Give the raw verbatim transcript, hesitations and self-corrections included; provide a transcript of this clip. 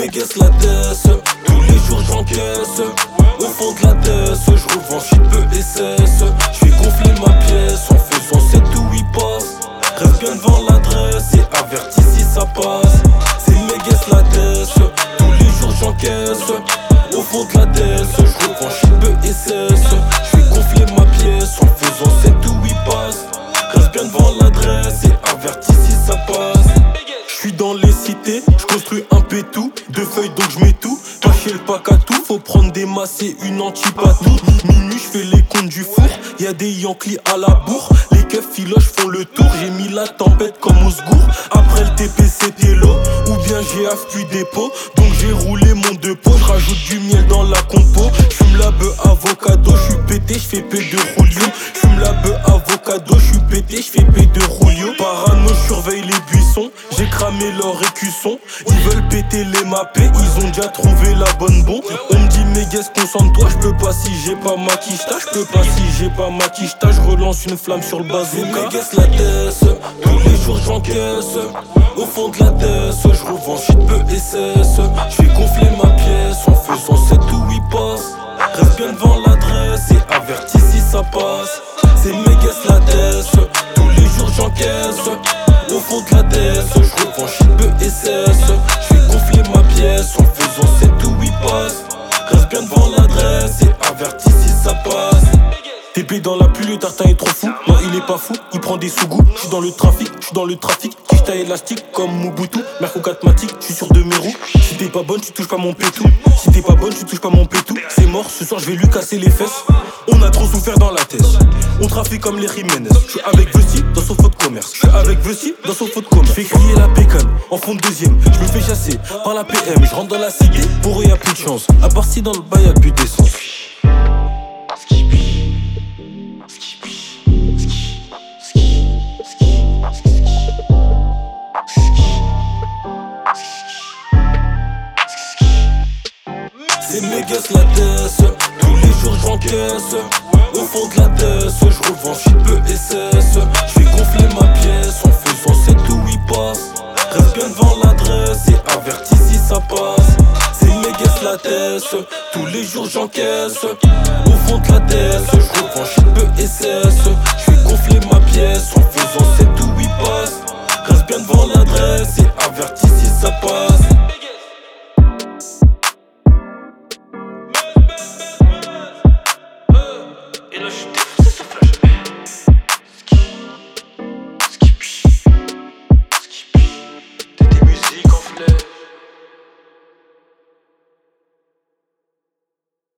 mégasse la tête, tous les jours j'encaisse. Au fond de la tête, je revends shit peu S S. J'fais gonfler ma pièce en faisant sept ou huit passes. Rêve bien devant l'adresse et avertis si ça passe. C'est mégasse la tête, tous les jours j'encaisse. Au fond de la tête, je revends shit peu S S. J'fais gonfler ma pièce en faisant sept ou huit passes. Reste bien devant l'adresse et avertis si ça passe. J'suis dans les cités, j'construis un pétou. Deux feuilles donc j'mets tout. Cacher le pack à tout, faut prendre des masses et une antipatou. Minuit j'fais les comptes du four, y'a des Yankees à la bourre. Les keufs filoches font le tour, j'ai mis la tempête comme au secours. Après le T P c'était l'eau, ou bien j'ai affûté des pots. Donc j'ai roulé mon deux pots, j'rajoute du miel dans la compo. J'fume la bœuf avocado, j'suis pété, j'fais P de Julio. J'fume la bœuf avocado, j'suis pété, j'fais P de Julio. Parano, j'surveille les buissons, j'ai cramé leur écusson. Ils veulent péter les mappés, ils ont déjà trouvé la bonne bombe. On me dit mais guess concentre-toi, j'peux pas si j'ai pas ma quicheta. J'peux pas si j'ai pas ma quicheta, j'relance une flamme sur le bazooka. Mais guess la tête, tous les jours j'encaisse. Au fond de la tête, j'revends shit peu S S. J'fais gonfler ma pièce en faisant sept ou huit passes. Reste bien devant l'adresse et avertis si ça passe. C'est mégasse la tête, tous les jours j'encaisse. Au fond de la tête, j'revends shit peu S S. J'fais gonfler ma pièce en faisant sept ou huit passes. Reste bien devant l'adresse et avertis si ça passe. T P dans la pluie, le tartin est trop fou. Non, il est pas fou, il prend des sous-goûts. J'suis dans le trafic, j'suis dans le trafic. Quicheta élastique comme Mobutu. Merco catmatique, j'suis sur de mes roues. Si t'es pas bonne, tu touches pas mon pétou. Si t'es pas bonne, tu touches pas mon pétou. C'est mort, ce soir je vais lui casser les fesses. On a trop souffert dans la tête. On trafique comme les Jiménez. J'suis avec Vessi dans son faux de commerce. J'suis avec Vessi dans son faux de commerce. J'fais crier la pécane en fond de deuxième. J'me fais chasser par la P M. J'rentre dans la cité, pour eux y'a plus de chance. À part si dans le bas y'a plus d'essence. C'est mégasse la tête, tous les jours j'encaisse. Au fond de la tête, j'revends shit peu S S. J'fais gonfler ma pièce en faisant sept ou huit passes. Reste bien devant l'adresse et avertis si ça passe. C'est mégasse la tête, tous les jours j'encaisse. Au fond de la tête, j'revends shit peu S S. J'fais gonfler ma pièce en faisant sept ou huit passes. Reste bien devant l'adresse et avertis si ça passe.